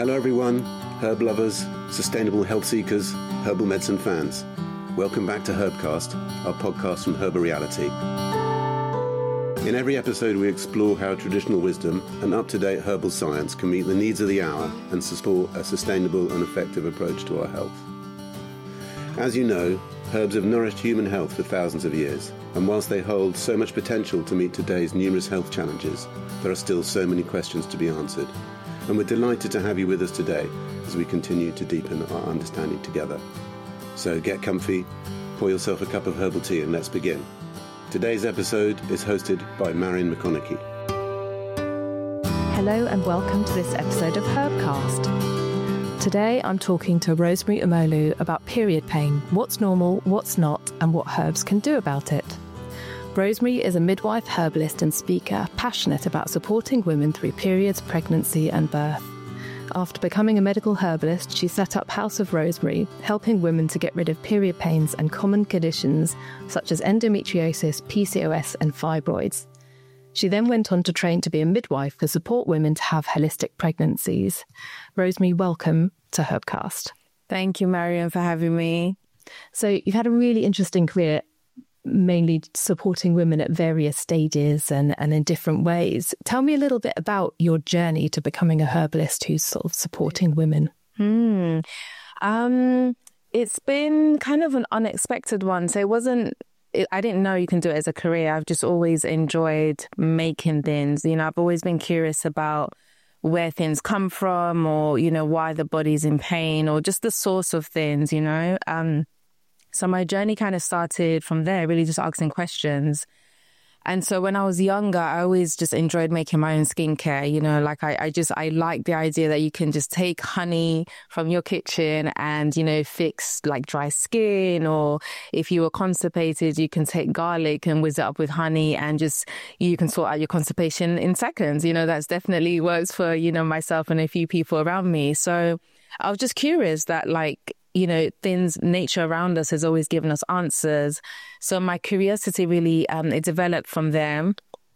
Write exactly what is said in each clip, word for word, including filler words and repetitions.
Hello everyone, herb lovers, sustainable health seekers, herbal medicine fans. Welcome back to Herbcast, our podcast from Herbareality. In every episode we explore how traditional wisdom and up-to-date herbal science can meet the needs of the hour and support a sustainable and effective approach to our health. As you know, herbs have nourished human health for thousands of years, and whilst they hold so much potential to meet today's numerous health challenges, there are still so many questions to be answered. And we're delighted to have you with us today as we continue to deepen our understanding together. So get comfy, pour yourself a cup of herbal tea and let's begin. Today's episode is hosted by Marion McConaughey. Hello and welcome to this episode of Herbcast. Today I'm talking to Rosemary Umolu about period pain, what's normal, what's not, and what herbs can do about it. Rosemary is a midwife, herbalist and speaker, passionate about supporting women through periods, pregnancy and birth. After becoming a medical herbalist, she set up House of Rosemary, helping women to get rid of period pains and common conditions such as endometriosis, P C O S and fibroids. She then went on to train to be a midwife to support women to have holistic pregnancies. Rosemary, welcome to Herbcast. Thank you, Marion, for having me. So you've had a really interesting career, mainly supporting women at various stages and, and in different ways. Tell me a little bit about your journey to becoming a herbalist who's sort of supporting women. Hmm. Um, it's been kind of an unexpected one. So it wasn't, it, I didn't know you can do it as a career. I've just always enjoyed making things. You know, I've always been curious about where things come from or, you know, why the body's in pain or just the source of things, you know. Um, So my journey kind of started from there, really just asking questions. And so when I was younger, I always just enjoyed making my own skincare. You know, like I, I just, I like the idea that you can just take honey from your kitchen and, you know, fix like dry skin. Or if you were constipated, you can take garlic and whiz it up with honey and just, you can sort out your constipation in seconds. You know, that's definitely works for, you know, myself and a few people around me. So I was just curious that like, you know, things, nature around us has always given us answers. So my curiosity really, um, it developed from there.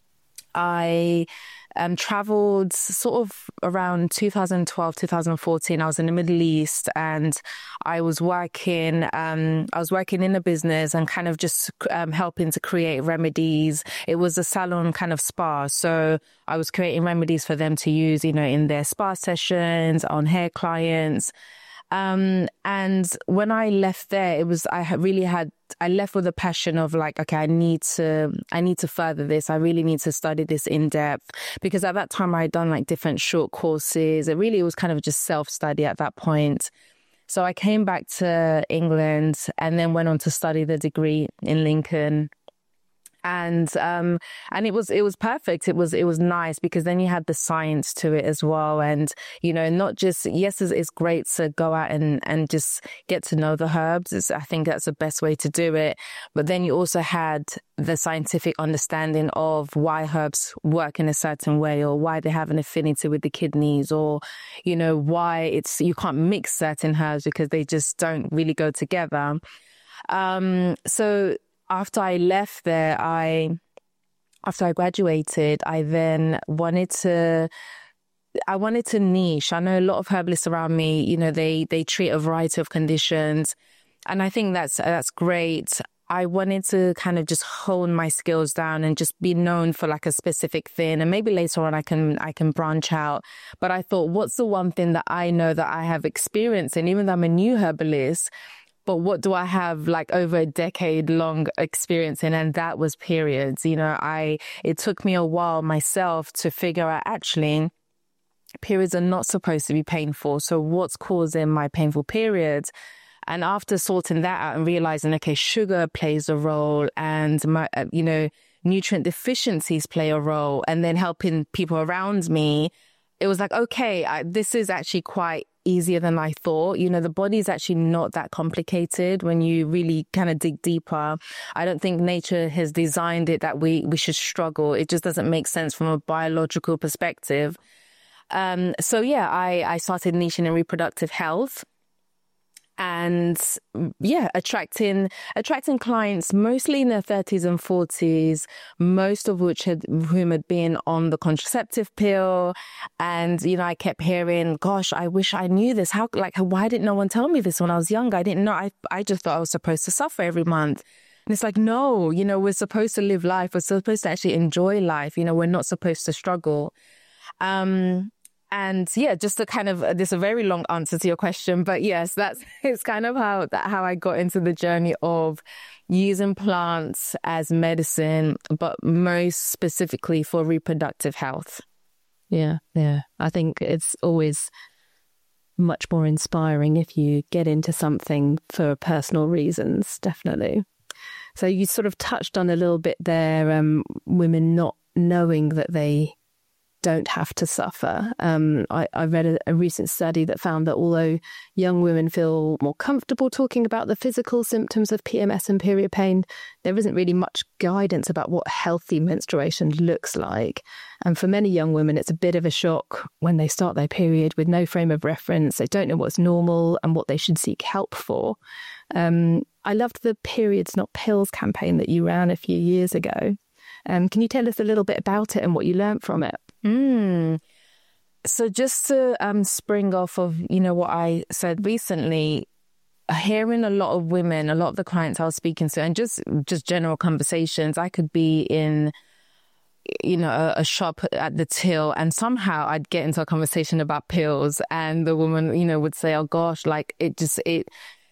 I um, traveled sort of around two thousand twelve, two thousand fourteen. I was in the Middle East and I was working, um, I was working in a business and kind of just um, helping to create remedies. It was a salon kind of spa. So I was creating remedies for them to use, you know, in their spa sessions, on hair clients. Um, and when I left there, it was, I really had, I left with a passion of like, okay, I need to, I need to further this. I really need to study this in depth because at that time I had done like different short courses. It really was kind of just self-study at that point. So I came back to England and then went on to study the degree in Lincoln. And um, and it was it was perfect. It was it was nice because then you had the science to it as well. And, you know, not just, yes, it's, it's great to go out and, and just get to know the herbs. It's, I think that's the best way to do it. But then you also had the scientific understanding of why herbs work in a certain way or why they have an affinity with the kidneys or, you know, why it's you can't mix certain herbs because they just don't really go together. Um, so After I left there, I, after I graduated, I then wanted to, I wanted to niche. I know a lot of herbalists around me, you know, they, they treat a variety of conditions. And I think that's, that's great. I wanted to kind of just hone my skills down and just be known for like a specific thing. And maybe later on I can, I can branch out. But I thought, what's the one thing that I know that I have experience in, even though I'm a new herbalist? But what do I have like over a decade long experience in? And that was periods. You know, I, it took me a while myself to figure out actually periods are not supposed to be painful. So what's causing my painful periods? And after sorting that out and realizing, okay, sugar plays a role and my, you know, nutrient deficiencies play a role and then helping people around me, it was like, okay, I, this is actually quite easier than I thought. You know, the body is actually not that complicated when you really kind of dig deeper. I don't think nature has designed it that we, we should struggle. It just doesn't make sense from a biological perspective. Um, so yeah, I, I started niching in reproductive health. And yeah, attracting attracting clients mostly in their thirties and forties, most of which had whom had been on the contraceptive pill. And, you know, I kept hearing, gosh, I wish I knew this. How, like, why didn't no one tell me this when I was young? I didn't know. I, I just thought I was supposed to suffer every month. And it's like, no, you know, we're supposed to live life. We're supposed to actually enjoy life. You know, we're not supposed to struggle. Um, And yeah, just a kind of, this a very long answer to your question, but yes, that's, it's kind of how that, how I got into the journey of using plants as medicine, but most specifically for reproductive health. Yeah, yeah. I think it's always much more inspiring if you get into something for personal reasons, definitely. So you sort of touched on a little bit there, um, women not knowing that they don't have to suffer. Um, I, I read a, a recent study that found that although young women feel more comfortable talking about the physical symptoms of P M S and period pain, there isn't really much guidance about what healthy menstruation looks like. And for many young women, it's a bit of a shock when they start their period with no frame of reference. They don't know what's normal and what they should seek help for. Um, I loved the Periods Not Pills campaign that you ran a few years ago. Um, can you tell us a little bit about it and what you learned from it? Mm. So just to um, spring off of, you know, what I said recently, hearing a lot of women, a lot of the clients I was speaking to, and just, just general conversations, I could be in, you know, a, a shop at the till and somehow I'd get into a conversation about pills and the woman, you know, would say, oh gosh, like it just, it,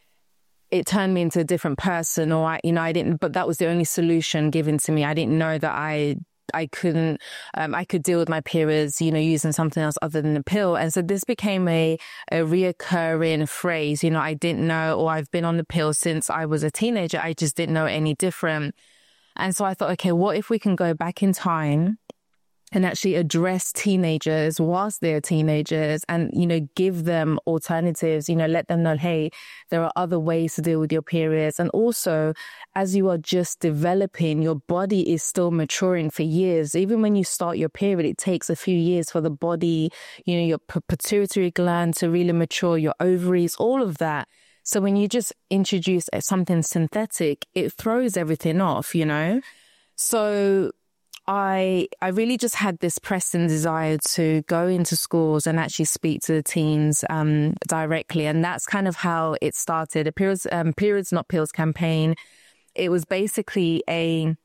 it turned me into a different person, or I, you know, I didn't, but that was the only solution given to me. I didn't know that I, I couldn't, um, I could deal with my periods, you know, using something else other than the pill. And so this became a, a reoccurring phrase, you know, I didn't know, or I've been on the pill since I was a teenager. I just didn't know any different. And so I thought, okay, what if we can go back in time and actually address teenagers whilst they're teenagers and, you know, give them alternatives, you know, let them know, hey, there are other ways to deal with your periods. And also, as you are just developing, your body is still maturing for years. Even when you start your period, it takes a few years for the body, you know, your pituitary gland to really mature, your ovaries, all of that. So when you just introduce something synthetic, it throws everything off, you know? So I I really just had this pressing desire to go into schools and actually speak to the teens um, directly. And that's kind of how it started. A Periods, um, Periods Not Pills campaign. It was basically a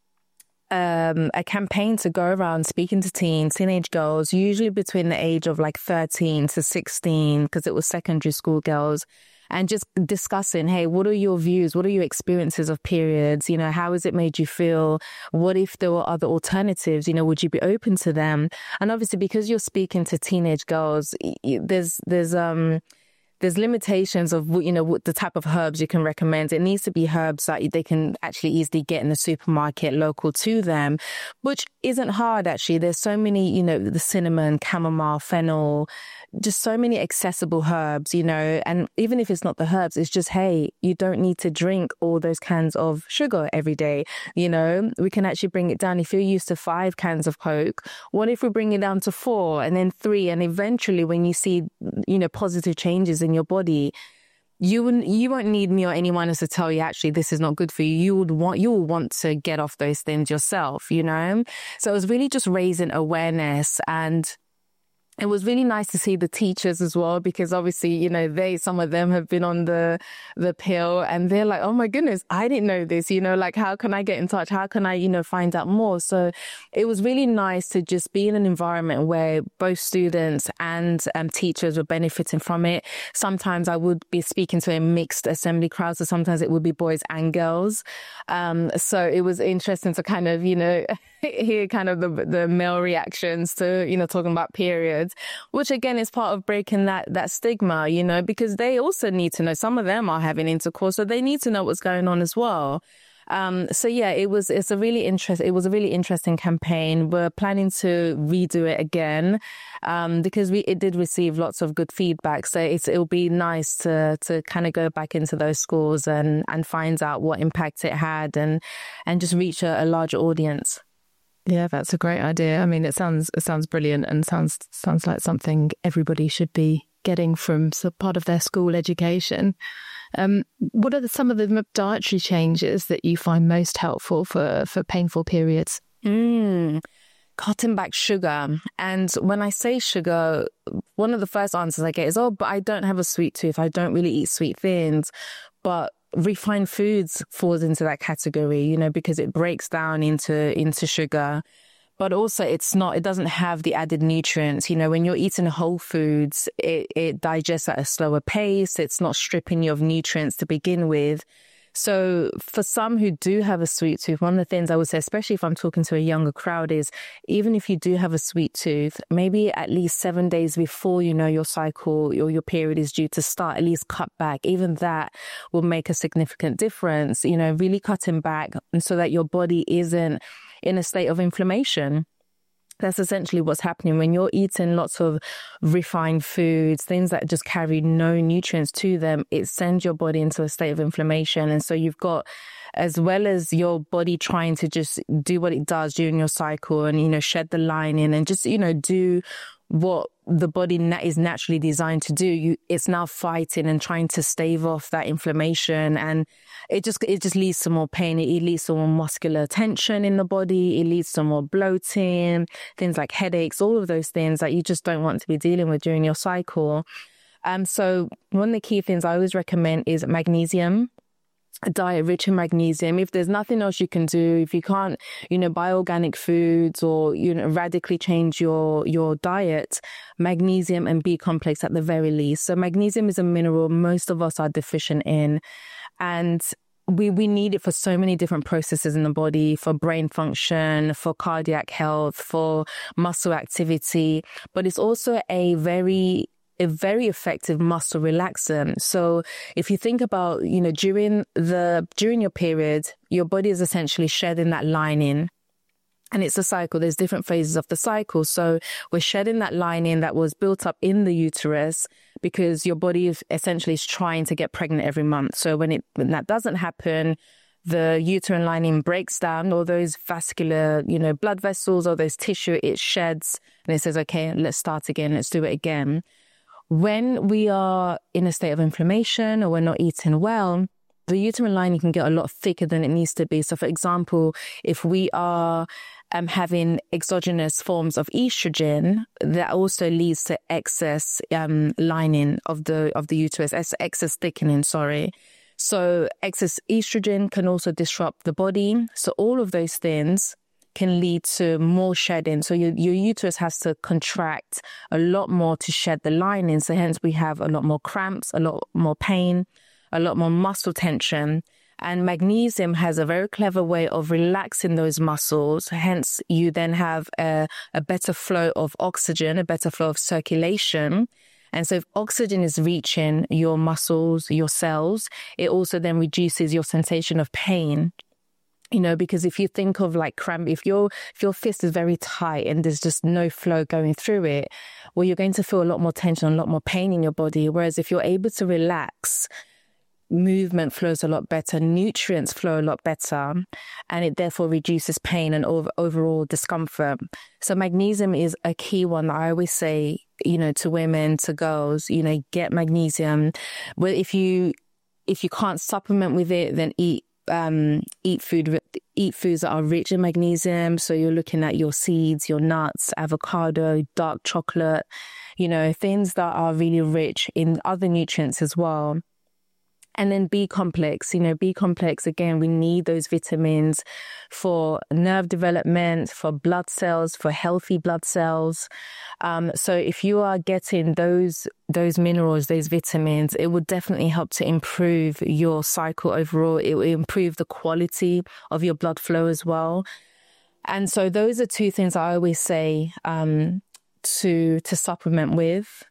um, a campaign to go around speaking to teens, teenage girls, usually between the age of like thirteen to sixteen, because it was secondary school girls. And just discussing, hey, what are your views? What are your experiences of periods? You know, how has it made you feel? What if there were other alternatives? You know, would you be open to them? And obviously, because you're speaking to teenage girls, there's there's um there's limitations of, you know, what the type of herbs you can recommend. It needs to be herbs that they can actually easily get in the supermarket local to them, which isn't hard, actually. There's so many, you know, the cinnamon, chamomile, fennel, just so many accessible herbs, you know, and even if it's not the herbs, it's just, hey, you don't need to drink all those cans of sugar every day. You know, we can actually bring it down. If you're used to five cans of Coke, what if we bring it down to four and then three? And eventually when you see, you know, positive changes in your body, you wouldn't, you won't need me or anyone else to tell you, actually, this is not good for you. You would want, you will want to get off those things yourself, you know? So it was really just raising awareness, and it was really nice to see the teachers as well, because obviously, you know, they, some of them have been on the, the pill and they're like, oh my goodness, I didn't know this, you know, like, how can I get in touch? How can I, you know, find out more? So it was really nice to just be in an environment where both students and um, teachers were benefiting from it. Sometimes I would be speaking to a mixed assembly crowd, so sometimes it would be boys and girls. Um, so it was interesting to kind of, you know, hear kind of the, the male reactions to, you know, talking about periods, which again is part of breaking that, that stigma, you know, because they also need to know, some of them are having intercourse, so they need to know what's going on as well. Um, so yeah, it was, it's a really interest, it was a really interesting campaign. We're planning to redo it again, um, because we, it did receive lots of good feedback. So it's, it'll be nice to, to kind of go back into those schools and, and find out what impact it had, and, and just reach a, a larger audience. Yeah, that's a great idea. I mean, it sounds it sounds brilliant, and sounds sounds like something everybody should be getting from so part of their school education. Um, what are the, some of the dietary changes that you find most helpful for, for painful periods? Mm, cutting back sugar. And when I say sugar, one of the first answers I get is, oh, but I don't have a sweet tooth. I don't really eat sweet things. But refined foods falls into that category, you know, because it breaks down into into sugar. But also it's not, it doesn't have the added nutrients. You know, when you're eating whole foods, it, it digests at a slower pace. It's not stripping you of nutrients to begin with. So for some who do have a sweet tooth, one of the things I would say, especially if I'm talking to a younger crowd, is even if you do have a sweet tooth, maybe at least seven days before you know your cycle or your period is due to start, at least cut back. Even that will make a significant difference, you know, really cutting back so that your body isn't in a state of inflammation. That's essentially what's happening when you're eating lots of refined foods, things that just carry no nutrients to them. It sends your body into a state of inflammation. And so you've got, as well as your body trying to just do what it does during your cycle and, you know, shed the lining and just, you know, do what the body na- is naturally designed to do, you, it's now fighting and trying to stave off that inflammation, and it just it just leads to more pain. It, it leads to more muscular tension in the body. It leads to more bloating, things like headaches, all of those things that you just don't want to be dealing with during your cycle. Um, so one of the key things I always recommend is magnesium. A diet rich in magnesium. If there's nothing else you can do, if you can't, you know, buy organic foods or, you know, radically change your, your diet, magnesium and B complex at the very least. So magnesium is a mineral most of us are deficient in, and we, we need it for so many different processes in the body, for brain function, for cardiac health, for muscle activity, but it's also a very a very effective muscle relaxant. So if you think about, you know, during the, during your period, your body is essentially shedding that lining, and it's a cycle. There's different phases of the cycle. So we're shedding that lining that was built up in the uterus because your body is essentially is trying to get pregnant every month. So when it, when that doesn't happen, the uterine lining breaks down, all those vascular, you know, blood vessels, all those tissue, it sheds, and it says, okay, let's start again. Let's do it again. When we are in a state of inflammation or we're not eating well, the uterine lining can get a lot thicker than it needs to be. So, for example, if we are um, having exogenous forms of estrogen, that also leads to excess um, lining of the of the uterus, excess thickening, sorry. So excess estrogen can also disrupt the body. So all of those things can lead to more shedding. So your, your uterus has to contract a lot more to shed the lining. So hence we have a lot more cramps, a lot more pain, a lot more muscle tension. And magnesium has a very clever way of relaxing those muscles. Hence you then have a, a better flow of oxygen, a better flow of circulation. And so if oxygen is reaching your muscles, your cells, it also then reduces your sensation of pain. You know, because if you think of like cramp, if your if your fist is very tight and there's just no flow going through it, well, you're going to feel a lot more tension, a lot more pain in your body. Whereas if you're able to relax, movement flows a lot better, nutrients flow a lot better, and it therefore reduces pain and over, overall discomfort. So magnesium is a key one that I always say, you know, to women, to girls, you know, get magnesium. Well, if you if you can't supplement with it, then eat. Um, eat food, eat foods that are rich in magnesium. So you're looking at your seeds, your nuts, avocado, dark chocolate, you know, things that are really rich in other nutrients as well. And then B complex, you know, B complex, again, we need those vitamins for nerve development, for blood cells, for healthy blood cells. Um, so if you are getting those those minerals, those vitamins, it will definitely help to improve your cycle overall. It will improve the quality of your blood flow as well. And so those are two things I always say um, to to supplement with.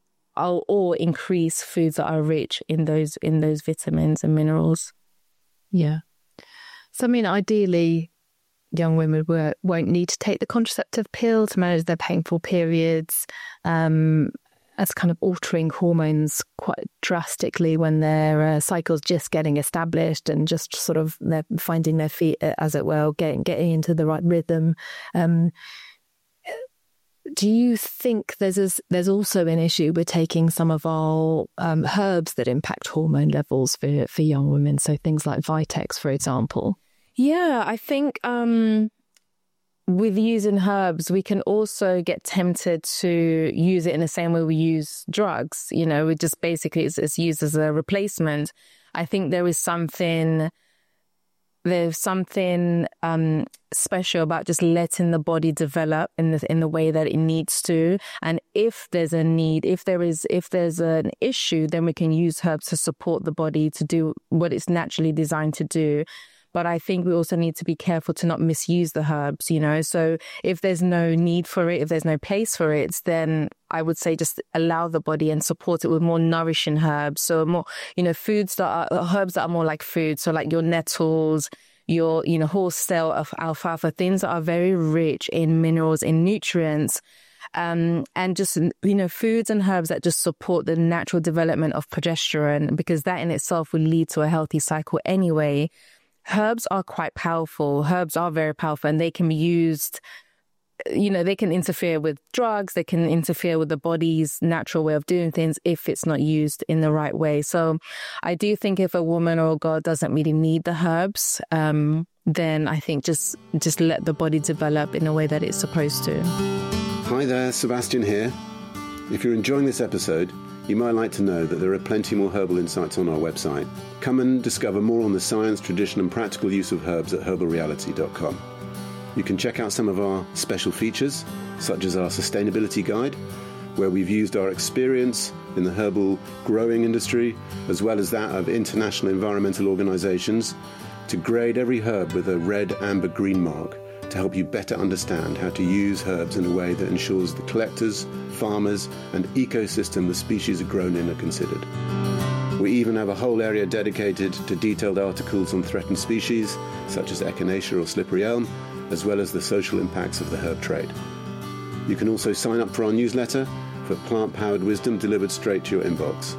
Or, or increase foods that are rich in those in those vitamins and minerals. Yeah. So, I mean, ideally, young women were, won't need to take the contraceptive pill to manage their painful periods, um, as kind of altering hormones quite drastically when their uh, cycle's just getting established and just sort of they're finding their feet, as it were, getting getting into the right rhythm. Um, Do you think there's a, there's also an issue with taking some of our um, herbs that impact hormone levels for, for young women? So things like Vitex, for example. Yeah, I think um, with using herbs, we can also get tempted to use it in the same way we use drugs. You know, we just basically, it's, it's used as a replacement. I think there is something... There's something um, special about just letting the body develop in the in the way that it needs to. And if there's a need, if there is, if there's an issue, then we can use herbs to support the body to do what it's naturally designed to do. But I think we also need to be careful to not misuse the herbs, you know. So if there's no need for it, if there's no place for it, then I would say just allow the body and support it with more nourishing herbs. So more, you know, foods that are, herbs that are more like food. So like your nettles, your, you know, horsetail, of alfalfa, things that are very rich in minerals, in nutrients. Um, and just, you know, foods and herbs that just support the natural development of progesterone, because that in itself will lead to a healthy cycle anyway. Herbs are quite powerful. Herbs are very powerful, and they can be used, you know, they can interfere with drugs. They can interfere with the body's natural way of doing things if it's not used in the right way. So I do think if a woman or a girl doesn't really need the herbs, um, then I think just, just let the body develop in a way that it's supposed to. Hi there, Sebastian here. If you're enjoying this episode, you might like to know that there are plenty more herbal insights on our website. Come and discover more on the science, tradition and practical use of herbs at herbal reality dot com. You can check out some of our special features, such as our sustainability guide, where we've used our experience in the herbal growing industry, as well as that of international environmental organisations, to grade every herb with a red, amber, green mark to help you better understand how to use herbs in a way that ensures the collectors, farmers and ecosystem the species are grown in are considered. We even have a whole area dedicated to detailed articles on threatened species, such as echinacea or slippery elm, as well as the social impacts of the herb trade. You can also sign up for our newsletter for plant-powered wisdom delivered straight to your inbox.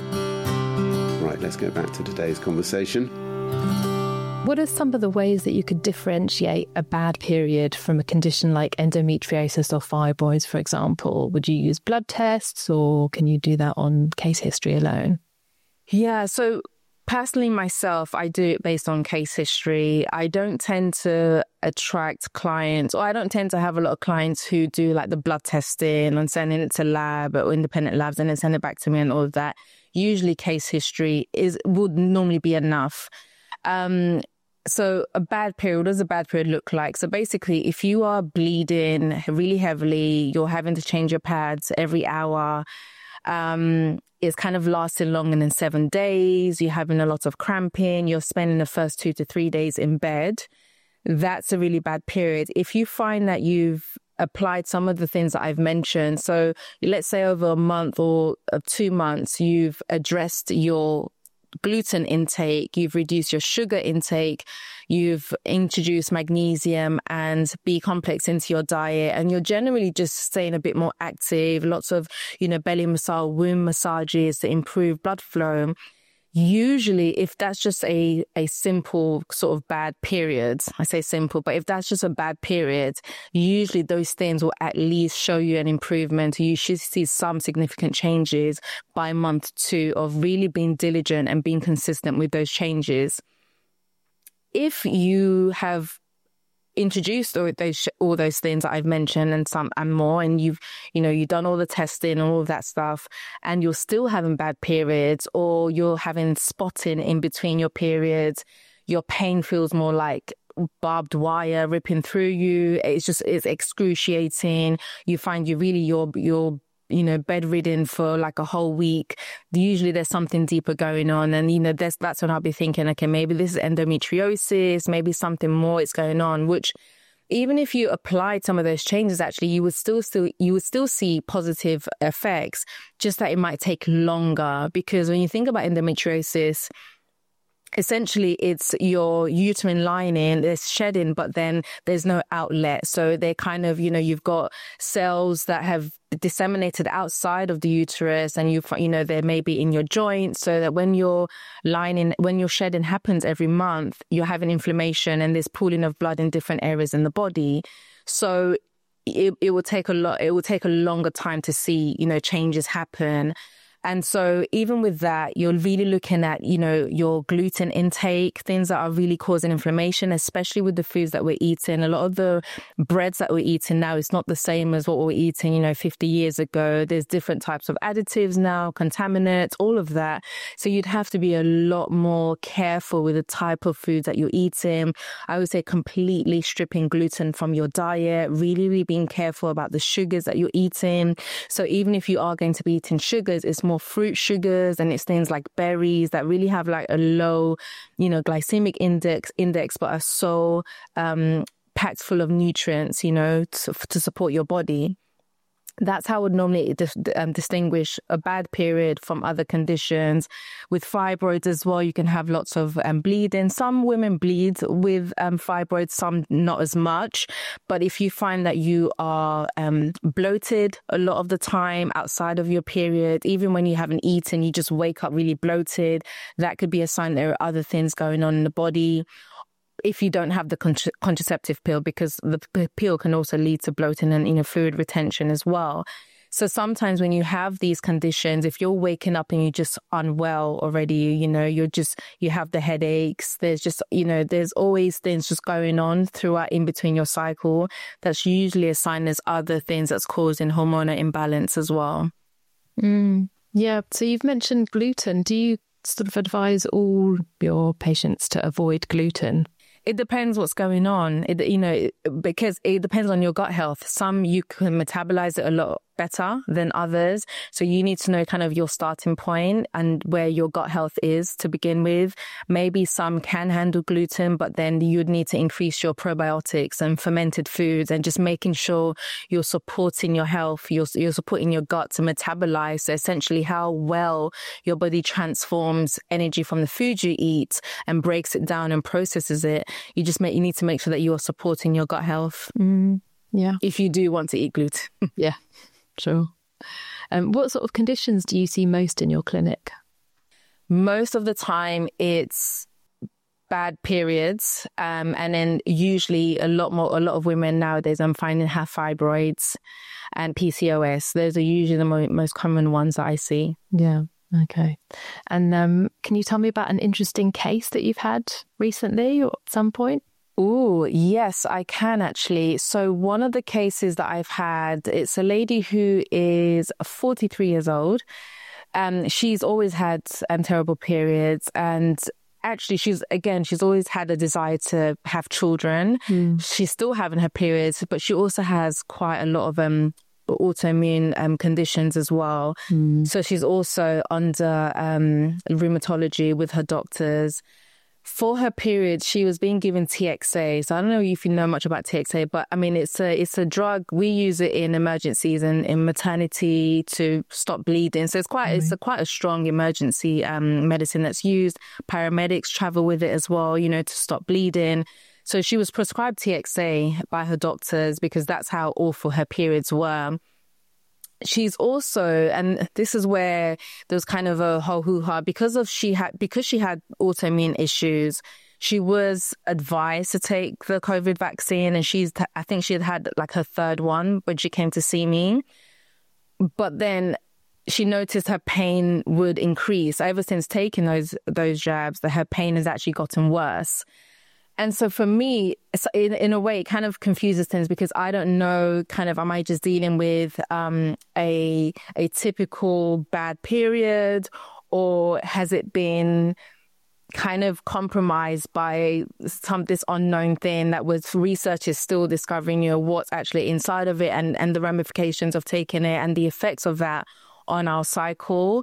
Right, let's get back to today's conversation. What are some of the ways that you could differentiate a bad period from a condition like endometriosis or fibroids, for example? Would you use blood tests, or can you do that on case history alone? Yeah, so personally myself, I do it based on case history. I don't tend to attract clients, or I don't tend to have a lot of clients who do like the blood testing and sending it to lab or independent labs and then send it back to me and all of that. Usually case history is would normally be enough. Um, So a bad period, what does a bad period look like? So basically, if you are bleeding really heavily, you're having to change your pads every hour, um, it's kind of lasting longer than seven days, you're having a lot of cramping, you're spending the first two to three days in bed, that's a really bad period. If you find that you've applied some of the things that I've mentioned, so let's say over a month or two months, you've addressed your gluten intake, you've reduced your sugar intake, you've introduced magnesium and B complex into your diet, and you're generally just staying a bit more active, lots of, you know, belly massage, womb massages to improve blood flow. Usually, if that's just a, a simple sort of bad period, I say simple, but if that's just a bad period, usually those things will at least show you an improvement. You should see some significant changes by month two of really being diligent and being consistent with those changes. If you have introduced all those all those things that I've mentioned and some and more, and you've you know you've done all the testing and all of that stuff, and you're still having bad periods, or you're having spotting in between your periods, your pain feels more like barbed wire ripping through you, it's just it's excruciating, you find you really you're you're you know, bedridden for like a whole week, usually there's something deeper going on. And, you know, that's, that's when I'll be thinking, okay, maybe this is endometriosis, maybe something more is going on, which even if you applied some of those changes, actually, you would still, still, you would still see positive effects, just that it might take longer. Because when you think about endometriosis, essentially, it's your uterine lining, there's shedding, but then there's no outlet. So they're kind of, you know, you've got cells that have disseminated outside of the uterus, and you you know, they may be in your joints, so that when your lining, when your shedding happens every month, you're having inflammation and there's pooling of blood in different areas in the body. So it, it will take a lot, it will take a longer time to see, you know, changes happen. And so even with that, you're really looking at, you know, your gluten intake, things that are really causing inflammation, especially with the foods that we're eating. A lot of the breads that we're eating now is not the same as what we were eating, you know, fifty years ago. There's different types of additives now, contaminants, all of that. So you'd have to be a lot more careful with the type of foods that you're eating. I would say completely stripping gluten from your diet, really, really being careful about the sugars that you're eating. So even if you are going to be eating sugars, it's more fruit sugars, and it's things like berries that really have like a low, you know, glycemic index, index, but are so um, packed full of nutrients, you know, to, to support your body. That's how I would normally dis- um, distinguish a bad period from other conditions. With fibroids as well, you can have lots of um, bleeding. Some women bleed with um, fibroids, some not as much. But if you find that you are um, bloated a lot of the time outside of your period, even when you haven't eaten, you just wake up really bloated, that could be a sign there are other things going on in the body. If you don't have the contra- contraceptive pill, because the p- pill can also lead to bloating and, you know, fluid retention as well. So sometimes when you have these conditions, if you're waking up and you're just unwell already, you know, you're just, you have the headaches, there's just, you know, there's always things just going on throughout in between your cycle. That's usually a sign there's other things that's causing hormonal imbalance as well. Mm, yeah. So you've mentioned gluten. Do you sort of advise all your patients to avoid gluten? It depends what's going on, it, you know, because it depends on your gut health. Some you can metabolize it a lot better than others. So you need to know kind of your starting point and where your gut health is to begin with. Maybe some can handle gluten, but then you'd need to increase your probiotics and fermented foods and just making sure you're supporting your health, you're, you're supporting your gut to metabolize. So essentially how well your body transforms energy from the food you eat and breaks it down and processes it. You just make, you need to make sure that you are supporting your gut health. Mm, yeah. If you do want to eat gluten. Yeah. Sure. Um, what sort of conditions do you see most in your clinic? Most of the time it's bad periods. Um, and then usually a lot more, a lot of women nowadays I'm finding have fibroids and P C O S. Those are usually the mo- most common ones that I see. Yeah. Okay. And um, can you tell me about an interesting case that you've had recently or at some point? Oh, yes, I can actually. So one of the cases that I've had, it's a lady who is forty-three years old. Um, she's always had um, terrible periods, and actually she's, again, she's always had a desire to have children. Mm. She's still having her periods, but she also has quite a lot of um, autoimmune um, conditions as well. Mm. So she's also under um, rheumatology with her doctors. For her period, she was being given T X A. So I don't know if you know much about T X A, but I mean, it's a it's a drug. We use it in emergencies and in maternity to stop bleeding. So it's quite mm-hmm. it's a quite a strong emergency um, medicine that's used. Paramedics travel with it as well, you know, to stop bleeding. So she was prescribed T X A by her doctors because that's how awful her periods were. She's also, and this is where there was kind of a whole hoo-ha, because of she had because she had autoimmune issues. She was advised to take the COVID vaccine, and she's I think she had had like her third one when she came to see me. But then she noticed her pain would increase. Ever since taking those those jabs, that her pain has actually gotten worse. And so for me, in, in a way, it kind of confuses things because I don't know, kind of, am I just dealing with um, a a typical bad period, or has it been kind of compromised by some this unknown thing that was research is still discovering, you know, what's actually inside of it and, and the ramifications of taking it and the effects of that on our cycle.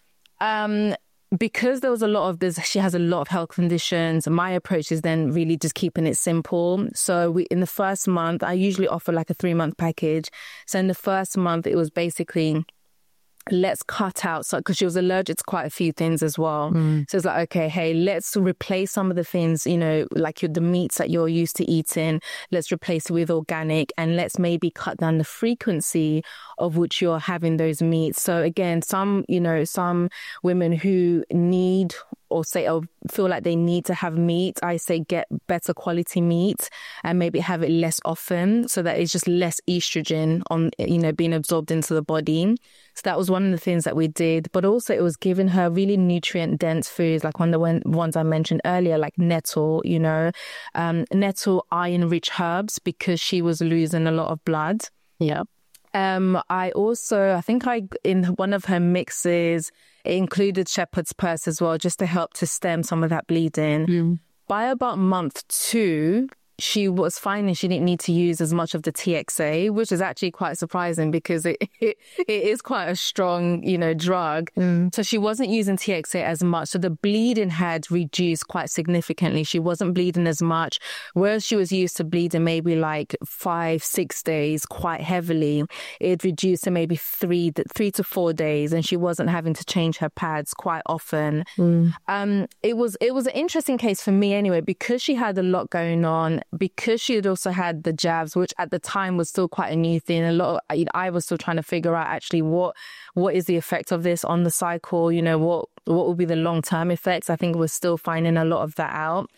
Um Because there was a lot of this, she has a lot of health conditions. My approach is then really just keeping it simple. So we, in the first month, I usually offer like a three month package. So in the first month, it was basically, let's cut out, so because she was allergic to quite a few things as well. Mm. So it's like, okay, hey, let's replace some of the things, you know, like your, the meats that you're used to eating. Let's replace it with organic, and let's maybe cut down the frequency of which you're having those meats. So again, some, you know, some women who need or say, or feel like they need to have meat, I say get better quality meat and maybe have it less often so that it's just less estrogen on, you know, being absorbed into the body. So that was one of the things that we did. But also it was giving her really nutrient dense foods, like one of the ones I mentioned earlier, like nettle, you know, um, nettle iron rich herbs, because she was losing a lot of blood. Yeah. Um, I also, I think I, in one of her mixes, it included shepherd's purse as well, just to help to stem some of that bleeding. Mm. By about month two, she was finding she didn't need to use as much of the T X A, which is actually quite surprising because it it, it is quite a strong, you know, drug. Mm. So she wasn't using T X A as much. So the bleeding had reduced quite significantly. She wasn't bleeding as much, whereas she was used to bleeding maybe like five, six days quite heavily. It reduced to maybe three, three to four days, and she wasn't having to change her pads quite often. Mm. Um, it was it was an interesting case for me anyway, because she had a lot going on. Because she had also had the jabs, which at the time was still quite a new thing. A lot of, I was still trying to figure out actually what what is the effect of this on the cycle. You know, what what will be the long term effects? I think we're still finding a lot of that out.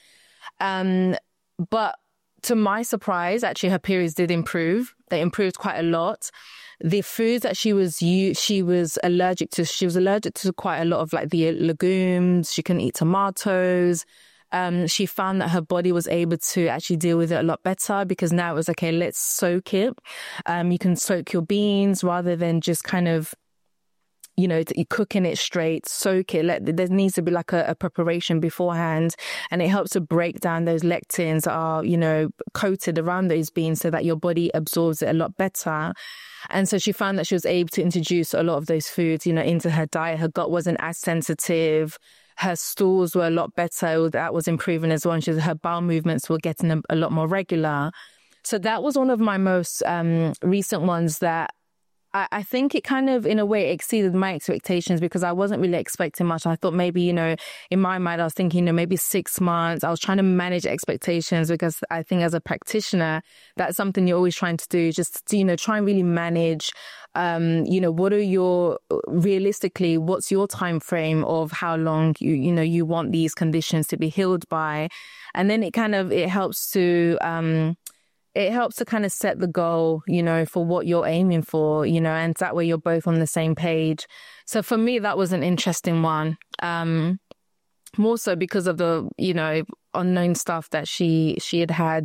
Um, but to my surprise, actually, her periods did improve. They improved quite a lot. The foods that she was she was allergic to, she was allergic to quite a lot of like the legumes. She couldn't eat tomatoes. Um, she found that her body was able to actually deal with it a lot better, because now it was, okay, let's soak it. Um, you can soak your beans rather than just kind of, you know, cooking it straight, soak it. Let, there needs to be like a, a preparation beforehand, and it helps to break down those lectins that are, you know, coated around those beans so that your body absorbs it a lot better. And so she found that she was able to introduce a lot of those foods, you know, into her diet. Her gut wasn't as sensitive. Her stools were a lot better. That was improving as well. And she, her bowel movements were getting a, a lot more regular. So that was one of my most um, recent ones that I, I think it kind of, in a way, exceeded my expectations, because I wasn't really expecting much. I thought maybe, you know, in my mind, I was thinking, you know, maybe six months. I was trying to manage expectations, because I think as a practitioner, that's something you're always trying to do. Just, you know, try and really manage Um, you know, what are your, realistically, what's your time frame of how long you, you know, you want these conditions to be healed by? And then it kind of, it helps to, um, it helps to kind of set the goal, you know, for what you're aiming for, you know, and that way you're both on the same page. So for me, that was an interesting one. Um, more so because of the, you know, unknown stuff that she, she had had,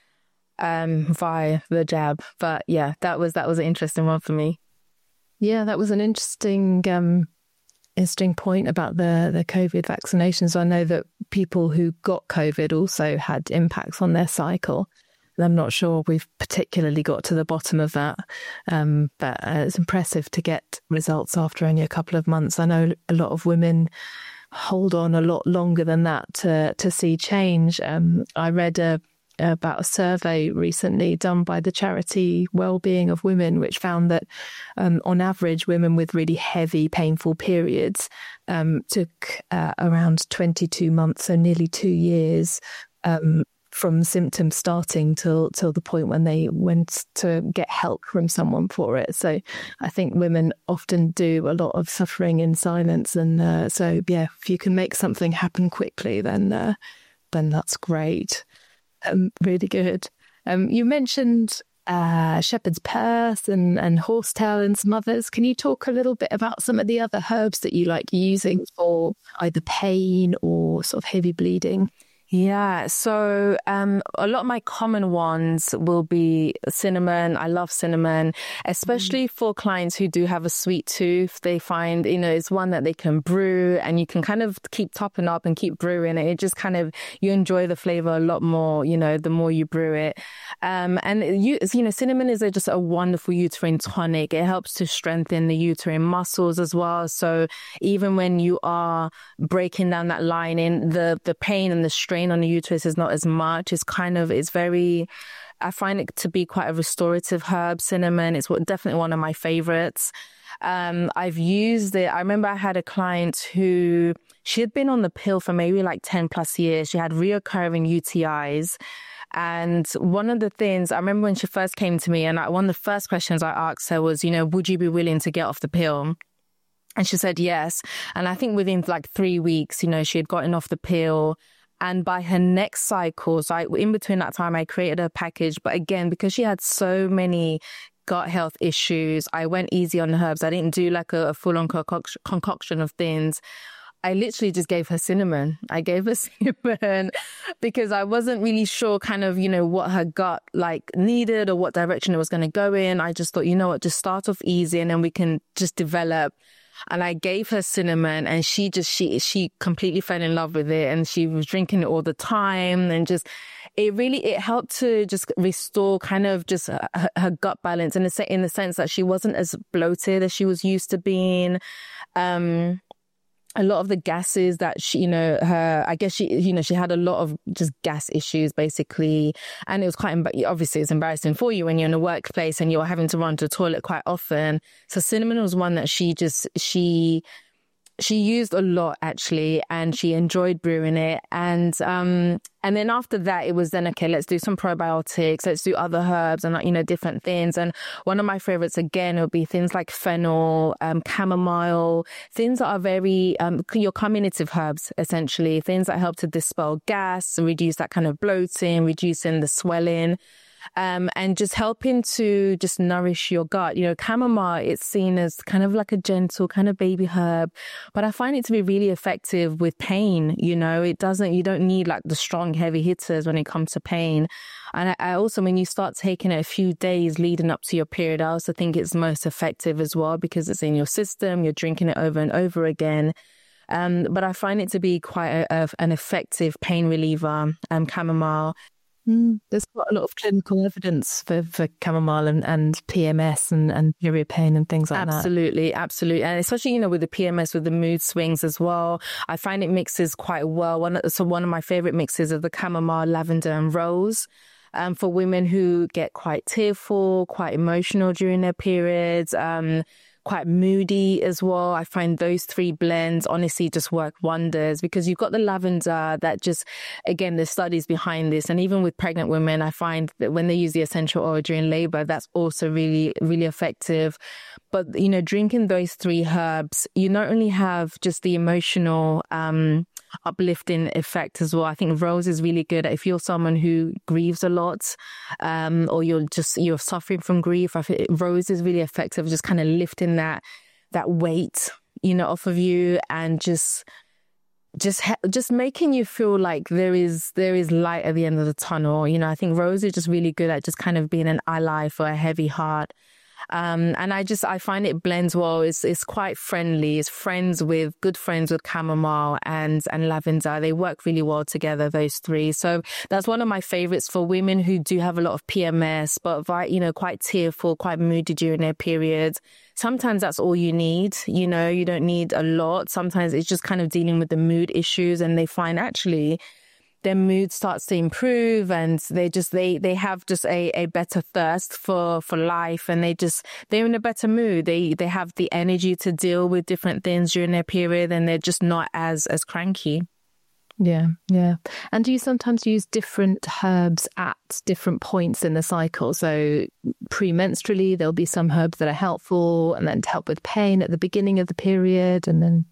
um, via the jab. But yeah, that was, that was an interesting one for me. Yeah, that was an interesting, um, interesting point about the, the COVID vaccinations. I know that people who got COVID also had impacts on their cycle. I'm not sure we've particularly got to the bottom of that, um, but uh, it's impressive to get results after only a couple of months. I know a lot of women hold on a lot longer than that to, to see change. Um, I read a about a survey recently done by the charity Wellbeing of Women, which found that um, on average, women with really heavy, painful periods um, took uh, around twenty-two months, so nearly two years um, from symptoms starting till till the point when they went to get help from someone for it. So I think women often do a lot of suffering in silence. And uh, so, yeah, if you can make something happen quickly, then uh, then that's great. Um, really good. Um, you mentioned uh, shepherd's purse and, and horsetail and some others. Can you talk a little bit about some of the other herbs that you like using for either pain or sort of heavy bleeding? Yeah, so um, a lot of my common ones will be cinnamon. I love cinnamon, especially mm. for clients who do have a sweet tooth. They find, you know, it's one that they can brew and you can kind of keep topping up and keep brewing it. It just kind of, you enjoy the flavor a lot more, you know, the more you brew it. Um, and, you, you know, cinnamon is a, just a wonderful uterine tonic. It helps to strengthen the uterine muscles as well. So even when you are breaking down that lining, the, the pain and the strain on the uterus is not as much. It's kind of, it's very, I find it to be quite a restorative herb, cinnamon. It's what, definitely one of my favorites. Um, I've used it. I remember I had a client who, she had been on the pill for maybe like ten plus years. She had reoccurring U T Is. And one of the things, I remember when she first came to me, and I, one of the first questions I asked her was, you know, would you be willing to get off the pill? And she said yes. And I think within like three weeks, you know, she had gotten off the pill. And by her next cycle, so I, in between that time, I created a package. But again, because she had so many gut health issues, I went easy on the herbs. I didn't do like a, a full-on concoction, concoction of things. I literally just gave her cinnamon. I gave her cinnamon because I wasn't really sure kind of, you know, what her gut like needed or what direction it was going to go in. I just thought, you know what, just start off easy and then we can just develop. And I gave her cinnamon and she just, she, she completely fell in love with it and she was drinking it all the time and just, it really, it helped to just restore kind of just her, her gut balance in the, in the sense that she wasn't as bloated as she was used to being. Um, a lot of the gases that she, you know, her, I guess she, you know, she had a lot of just gas issues basically. And it was quite, obviously it's embarrassing for you when you're in a workplace and you're having to run to the toilet quite often. So cinnamon was one that she just, she, she used a lot actually, and she enjoyed brewing it. And, um, and then after that, it was then, okay, let's do some probiotics, let's do other herbs and, you know, different things. And one of my favorites, again, would be things like fennel, um, chamomile, things that are very, um, your carminative herbs, essentially, things that help to dispel gas, reduce that kind of bloating, reducing the swelling. Um, and just helping to just nourish your gut. You know, chamomile, it's seen as kind of like a gentle kind of baby herb, but I find it to be really effective with pain. You know, it doesn't, you don't need like the strong heavy hitters when it comes to pain. And I, I also, when you start taking it a few days leading up to your period, I also think it's most effective as well because it's in your system, you're drinking it over and over again. Um, but I find it to be quite a, a, an effective pain reliever, um, chamomile. Mm, there's quite a lot of clinical evidence for, for chamomile and, and P M S and, and period pain and things like absolutely, that. Absolutely. And especially, you know, with the P M S, with the mood swings as well, I find it mixes quite well. One, so one of my favorite mixes are the chamomile, lavender and rose. Um, for women who get quite tearful, quite emotional during their periods, um, quite moody as well. I find those three blends honestly just work wonders because you've got the lavender that just, again, there's studies behind this. And even with pregnant women, I find that when they use the essential oil during labor, that's also really, really effective. But, you know, drinking those three herbs, you not only have just the emotional, um, uplifting effect as well. I think rose is really good if you're someone who grieves a lot, um, or you're just, you're suffering from grief. I think rose is really effective, just kind of lifting that, that weight, you know, off of you and just, just, just making you feel like there is, there is light at the end of the tunnel. You know, I think rose is just really good at just kind of being an ally for a heavy heart. Um, and I just, I find it blends well. It's, it's quite friendly. It's friends with, good friends with chamomile and, and lavender. They work really well together, those three. So that's one of my favorites for women who do have a lot of P M S, but, you know, quite tearful, quite moody during their periods. Sometimes that's all you need. You know, you don't need a lot. Sometimes it's just kind of dealing with the mood issues and they find actually their mood starts to improve and they just, they, they have just a, a better thirst for, for life and they just, they're in a better mood. They, they have the energy to deal with different things during their period and they're just not as, as cranky. Yeah, yeah. And do you sometimes use different herbs at different points in the cycle? So premenstrually, there'll be some herbs that are helpful and then to help with pain at the beginning of the period and then...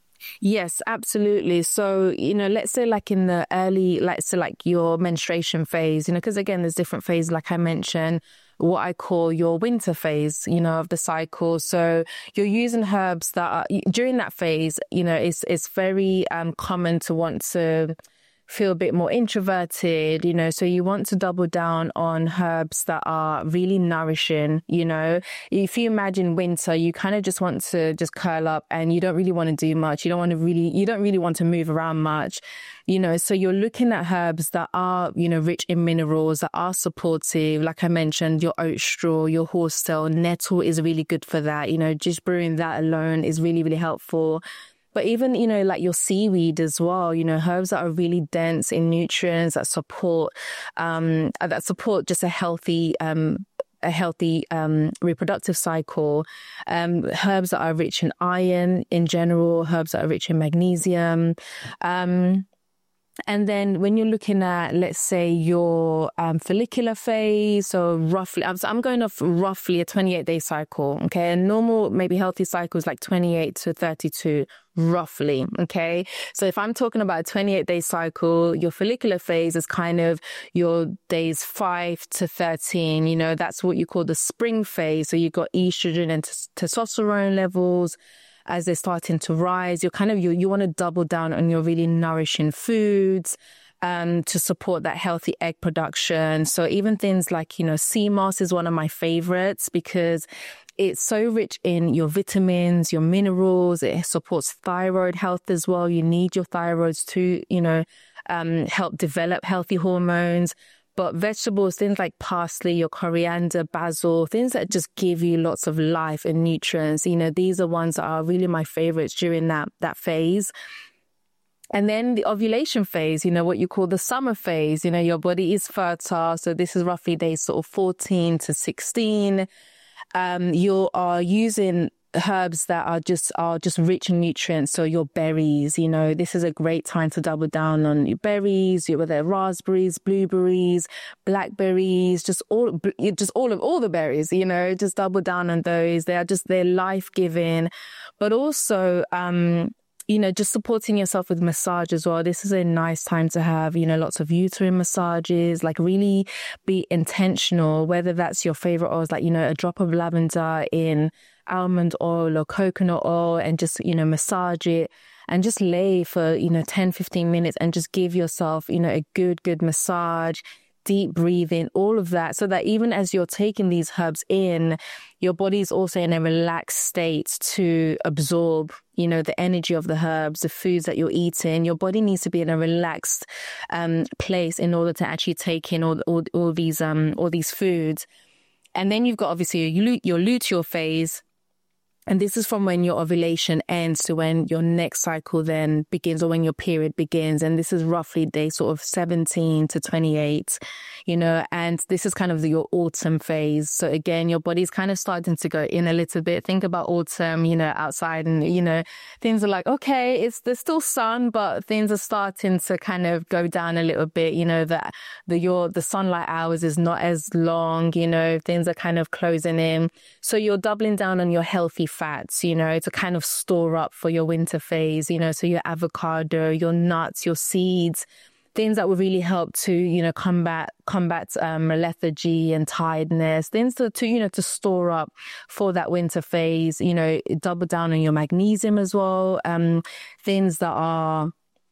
Yes, absolutely. So, you know, let's say like in the early, let's say like your menstruation phase, you know, because again, there's different phases, like I mentioned, what I call your winter phase, you know, of the cycle. So you're using herbs that are during that phase, you know, it's, it's very um, common to want to feel a bit more introverted, you know, so you want to double down on herbs that are really nourishing, you know. If you imagine winter, you kind of just want to just curl up and you don't really want to do much. You don't want to really, you don't really want to move around much, you know, so you're looking at herbs that are, you know, rich in minerals, that are supportive. Like I mentioned, your oat straw, your horsetail, nettle is really good for that. You know, just brewing that alone is really, really helpful. But even, you know, like your seaweed as well, you know, herbs that are really dense in nutrients that support, um, that support just a healthy, um, a healthy um, reproductive cycle. Um, herbs that are rich in iron in general, herbs that are rich in magnesium. Um, And then when you're looking at, let's say, your um, follicular phase, so roughly, I'm, I'm going off roughly a twenty-eight day cycle, okay? A normal, maybe healthy cycle is like twenty-eight to thirty-two, roughly, okay? So if I'm talking about a twenty-eight day cycle, your follicular phase is kind of your days five to thirteen, you know, that's what you call the spring phase. So you've got estrogen and t- testosterone levels. As they're starting to rise, you're kind of, you, you want to double down on your really nourishing foods um, to support that healthy egg production. So even things like, you know, sea moss is one of my favorites because it's so rich in your vitamins, your minerals. It supports thyroid health as well. You need your thyroids to, you know, um, help develop healthy hormones. But vegetables, things like parsley, your coriander, basil, things that just give you lots of life and nutrients, you know, these are ones that are really my favorites during that, that phase. And then the ovulation phase, you know, what you call the summer phase, you know, your body is fertile. So this is roughly days sort of fourteen to sixteen. Um, you are using herbs that are just are just rich in nutrients. So your berries, you know, this is a great time to double down on your berries, whether they're raspberries, blueberries, blackberries, just all just all of all the berries, you know, just double down on those. They are just, they're life-giving. But also, um, you know, just supporting yourself with massage as well. This is a nice time to have, you know, lots of uterine massages, like really be intentional, whether that's your favorite oils, like, you know, a drop of lavender in almond oil or coconut oil and just, you know, massage it and just lay for, you know, ten, fifteen minutes and just give yourself, you know, a good, good massage, deep breathing, all of that. So that even as you're taking these herbs in, your body is also in a relaxed state to absorb, you know, the energy of the herbs, the foods that you're eating. Your body needs to be in a relaxed um, place in order to actually take in all, all, all these, um, all these foods. And then you've got obviously your, your luteal phase. And this is from when your ovulation ends to when your next cycle then begins, or when your period begins. And this is roughly day sort of seventeen to twenty-eight, you know, and this is kind of the, your autumn phase. So again, your body's kind of starting to go in a little bit. Think about autumn, you know, outside, and, you know, things are like, okay, it's, there's still sun, but things are starting to kind of go down a little bit, you know, that the, your, the sunlight hours is not as long, you know, things are kind of closing in. So you're doubling down on your healthy fats, you know, to kind of store up for your winter phase, you know, so your avocado, your nuts, your seeds, things that will really help to, you know, combat, combat um, lethargy and tiredness, things to, to, you know, to store up for that winter phase, you know, double down on your magnesium as well, um, things that are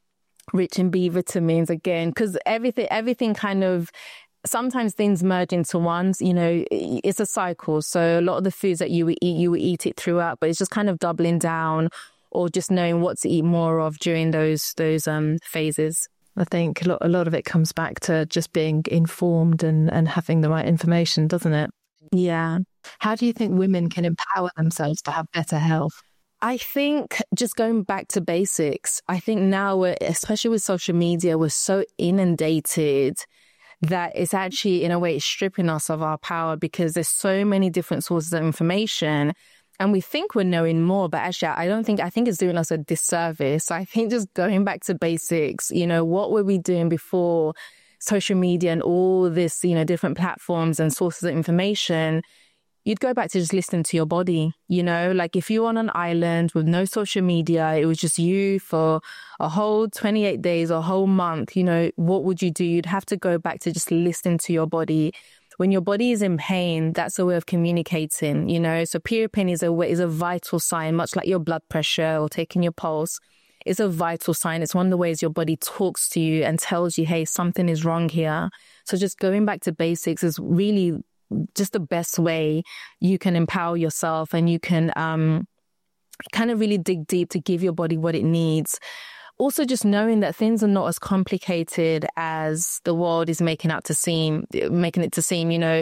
rich in B vitamins again, because everything, everything kind of, sometimes things merge into ones, you know, it's a cycle. So a lot of the foods that you would eat, you would eat it throughout, but it's just kind of doubling down or just knowing what to eat more of during those, those um, phases. I think a lot, a lot of it comes back to just being informed and, and having the right information, doesn't it? Yeah. How do you think women can empower themselves to have better health? I think just going back to basics, I think now, we're, especially with social media, we're so inundated that it's actually, in a way, stripping us of our power because there's so many different sources of information and we think we're knowing more, but actually I don't think, I think it's doing us a disservice. So I think just going back to basics, you know, what were we doing before social media and all this, you know, different platforms and sources of information? You'd go back to just listening to your body, you know, like if you're on an island with no social media, it was just you for a whole twenty-eight days or a whole month, you know, what would you do? You'd have to go back to just listening to your body. When your body is in pain, that's a way of communicating, you know, so period pain is a way, is a vital sign, much like your blood pressure or taking your pulse. It's a vital sign. It's one of the ways your body talks to you and tells you, hey, something is wrong here. So just going back to basics is really just the best way you can empower yourself and you can um, kind of really dig deep to give your body what it needs. Also, just knowing that things are not as complicated as the world is making out to seem, making it to seem, you know,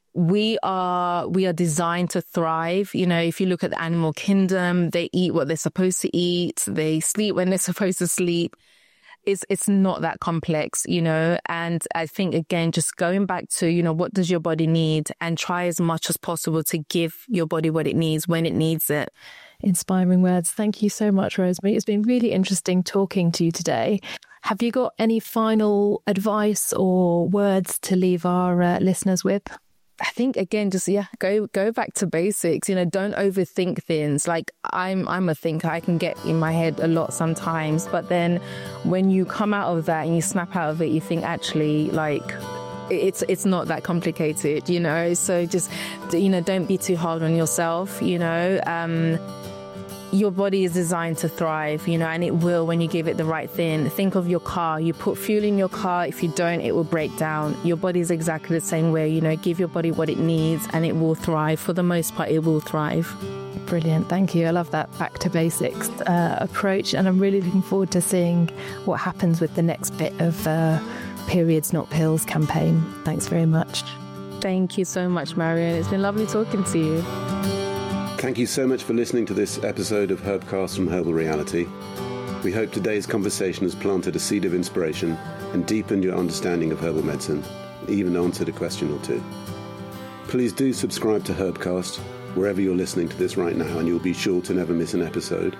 we are, we are designed to thrive. You know, if you look at the animal kingdom, they eat what they're supposed to eat. They sleep when they're supposed to sleep. It's, it's not that complex, you know, and I think, again, just going back to, you know, what does your body need and try as much as possible to give your body what it needs when it needs it. Inspiring words. Thank you so much, Rosemary. It's been really interesting talking to you today. Have you got any final advice or words to leave our uh, listeners with? I think again, just yeah, go go back to basics. You know, don't overthink things. Like I'm I'm a thinker. I can get in my head a lot sometimes, but then when you come out of that and you snap out of it, you think actually like it's it's not that complicated. You know, so just you know, don't be too hard on yourself. You know. Um, Your body is designed to thrive, you know, and it will when you give it the right thing. Think of your car. You put fuel in your car. If you don't, it will break down. Your body is exactly the same way. You know, give your body what it needs and it will thrive. For the most part, it will thrive. Brilliant. Thank you. I love that back to basics uh, approach. And I'm really looking forward to seeing what happens with the next bit of uh, Periods Not Pills campaign. Thanks very much. Thank you so much, Marion. It's been lovely talking to you. Thank you so much for listening to this episode of Herbcast from Herbal Reality. We hope today's conversation has planted a seed of inspiration and deepened your understanding of herbal medicine, and even answered a question or two. Please do subscribe to Herbcast wherever you're listening to this right now, and you'll be sure to never miss an episode.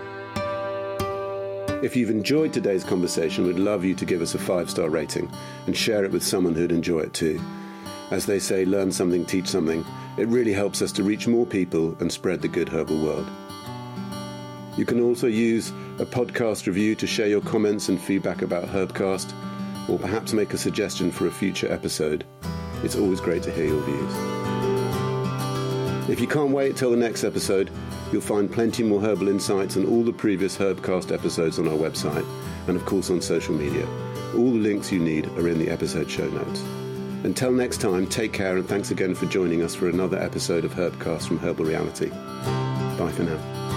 If you've enjoyed today's conversation, we'd love you to give us a five-star rating and share it with someone who'd enjoy it too. As they say, learn something, teach something. It really helps us to reach more people and spread the good herbal world. You can also use a podcast review to share your comments and feedback about Herbcast, or perhaps make a suggestion for a future episode. It's always great to hear your views. If you can't wait till the next episode, you'll find plenty more herbal insights and all the previous Herbcast episodes on our website, and of course on social media. All the links you need are in the episode show notes. Until next time, take care, and thanks again for joining us for another episode of Herbcast from Herbal Reality. Bye for now.